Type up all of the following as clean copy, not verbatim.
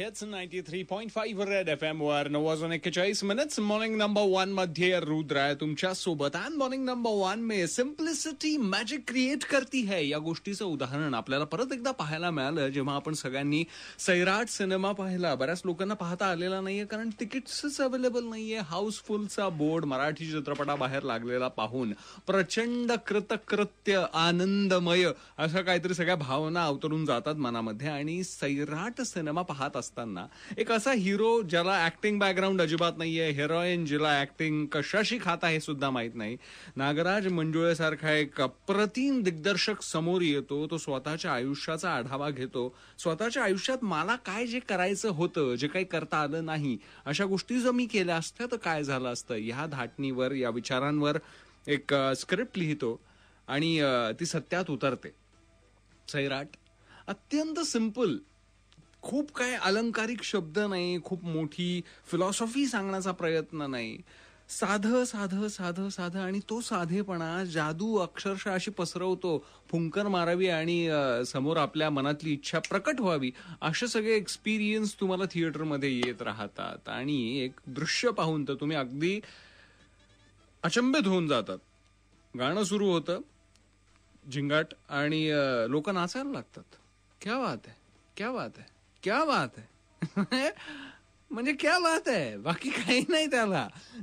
Hits 93.5 red FM वर 9:41 morning number 1 मध्ये रुद्र आहे तुमच्या सोबत. आणि मॉर्निंग नंबर 1 में सिम्प्लिसिटी मॅजिक क्रिएट करती है या गोष्टीचं उदाहरण आपल्याला परत एकदा पाहायला मिळालं जेव्हा आपण सगळ्यांनी सैराट सिनेमा पाहिला. बऱ्याच लोकांना पाहता आलेला नाहीये कारण तिकीट्सच अवेलेबल नाहीये. हाऊसफुलचा बोर्ड मराठी चित्रपटाबाहेर लागलेला पाहून प्रचंड कृतकृत्य आनंदमय असं काहीतरी सगळ्या भावना अवतरून जातात मनामध्ये. आणि सैराट सिनेमा पाहत असताना एक असा हिरो ज्याला ऍक्टिंग बॅकग्राऊंड अजिबात नाहीये, हिरोईन जिला ऍक्टिंग कशाशी खाता हे सुद्धा माहित नाही, नागराज मंजुळे सारखा एक अप्रतिम दिग्दर्शक समोर येतो. तो स्वतःच्या आयुष्याचा आढावा घेतो. स्वतःच्या आयुष्यात मला काय जे करायचं होतं, जे काही करता आलं नाही, अशा गोष्टी जर मी केल्या असत्या तर काय झालं असतं, ह्या धाटणीवर या विचारांवर एक स्क्रिप्ट लिहितो आणि ती सत्यात उतरते. सैराट अत्यंत सिंपल, खूप काय अलंकारिक शब्द नाही, खूप मोठी फिलॉसॉफी सांगण्याचा प्रयत्न नाही, साधं साधं साधं साधं. आणि तो साधेपणा जादू अक्षरशः अशी पसरवतो, फुंकर मारावी आणि समोर आपल्या मनातली इच्छा प्रकट व्हावी, असे सगळे एक्सपिरियन्स तुम्हाला थिएटरमध्ये येत राहतात. आणि एक दृश्य पाहून तर तुम्ही अगदी अचंबित होऊन जातात. गाणं सुरू होतं, झिंगाट, आणि लोक नाचायला लागतात. क्या बात है, क्या बात है, क्या बात है. म्हणजे क्या बात आहे, बाकी काही नाही त्याला.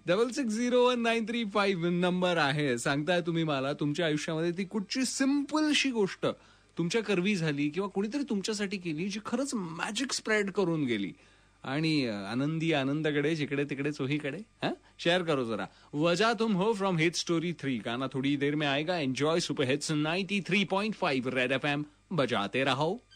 660193 नंबर आहे. सांगताय तुम्ही मला तुमच्या आयुष्यामध्ये ती कुठची सिंपलशी गोष्ट तुमच्या करवी झाली किंवा कुणीतरी तुमच्यासाठी केली जी खरंच मॅजिक स्प्रेड करून गेली. आणि आनंदी आनंदकडे जिकडे तिकडे चोहीकडे. शेयर करो जरा. वजह तुम हो फ्रॉम हिट स्टोरी 3. गाना थोड़ी देर में आएगा. Enjoy super hits 93.5 red FM. बजाते रहो.